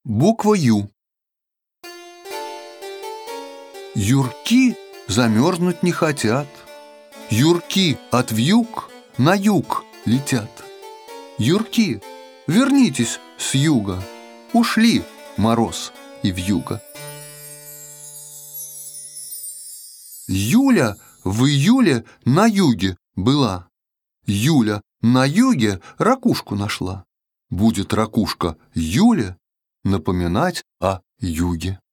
Буква Ю. Юрки замерзнуть не хотят. Юрки от вьюг на юг летят. Юрки, вернитесь с юга. Ушли мороз и вьюга. Юля в июле на юге была. Юля на юге ракушку нашла. Будет ракушка Юле напоминать о юге.